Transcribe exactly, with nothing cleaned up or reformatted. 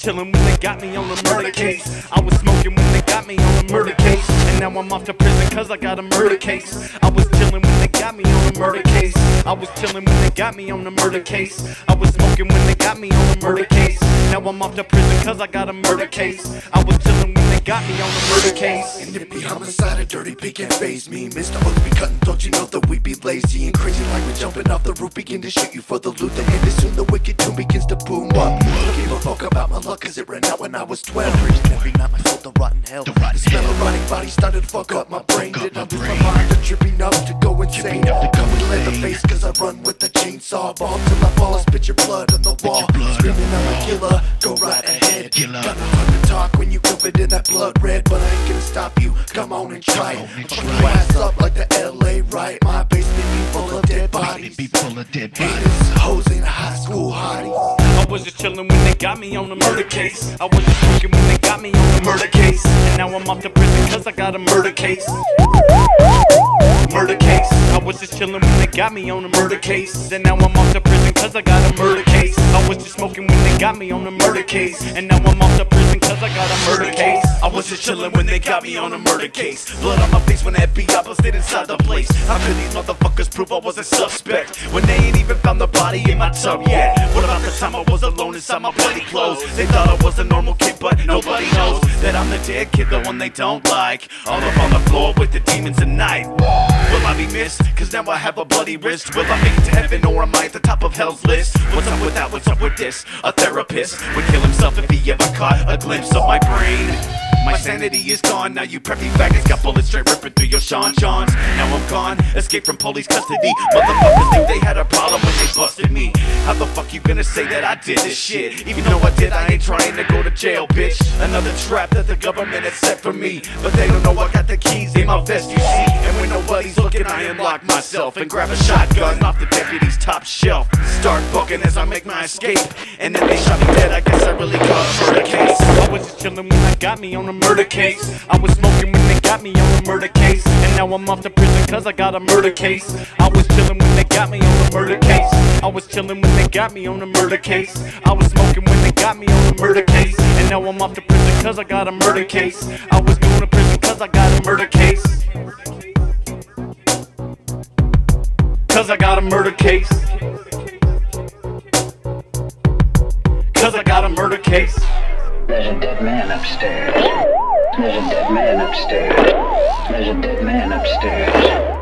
chillin' when they got me on a murder case. I was smoking when they got me on a murder case. And now I'm off to prison cause I got a murder case. I was chillin' when they got me on a murder case. I was chillin' when they got me on a murder case. I was smoking when they got me on a murder case. Now I'm off to prison cause I got a murder case. I was chillin' when they got me on a murder case. And it be homicide, a dirty pig can't faze me. Mister Hooks be cutting, don't you know that we be lazy and crazy like we're jumping off the roof, begin to shoot you for the loot. The end is soon, the wicked tune begins to boom up. Don't give a fuck about my luck cause it ran out when I was twelve. Every night my soul to rotten hell. The smell of rotting body started to fuck up my brain. Did I lose my mind to tripping up to go insane? Come with leather face cause I run with the chainsaw. Ball till I fall, I spit your blood on the wall. Screaming I'm a killer, go right ahead. Got no time to talk when you covered in that blood red. But I ain't gonna stop you, come on and try it. Fuck your ass up like the L A right. My basement be full of dead bodies. Haters, hoes in high school hotties. I was just chillin' when they got me on a murder case. I was just smoking when they got me on a murder case. And now I'm off to prison cause I got a murder case. Murder case. I was just chillin' when they got me on a murder case. And now I'm off to prison cause I got a murder case. I was just smoking when they got me on a murder case. And now I'm off to prison cause I got a murder case. I was just chillin' when they got me on a murder case. Blood on my face when F B I busted inside the place. How could these motherfuckers prove I was a suspect when they ain't even found the body in my tub yet? What about the time I was alone inside my bloody clothes? They thought I was a normal kid, but nobody knows that I'm the dead kid, the one they don't like. All up on the floor with the demons at night. Will I be missed? Cause now I have a bloody wrist. Will I make it to heaven or am I at the top of hell's list? What's up with that? What's up with this? A therapist would kill himself if he ever caught a glimpse of my brain. My sanity is gone, now you preppy faggots got bullets straight ripping through your Sean Johns. Now I'm gone, escape from police custody. Motherfuckers think they had a problem when they busted me. How the fuck you gonna say that I did this shit? Even though I did, I ain't trying to go to jail, bitch. Another trap that the government has set for me. But they don't know I got the keys in my vest, you see. And when nobody's looking, I unlock myself and grab a shotgun off the deputy's top shelf. Start bucking as I make my escape. And then they shot me dead, I guess I really caught a murder case. I was just chillin' when I got me on a murder case. I was smoking when they got me on a murder case. And now I'm off to prison cause I got a murder case. I was chillin' when they got me on a murder case. I was chillin' when they got me on a murder case. I was smoking when they got me on a murder case. And now I'm off to prison cause I got a murder case. I was going to prison cause I got a murder case. Cause I got a murder case. Cause I got a murder case. There's a dead man upstairs. There's a dead man upstairs. There's a dead man upstairs.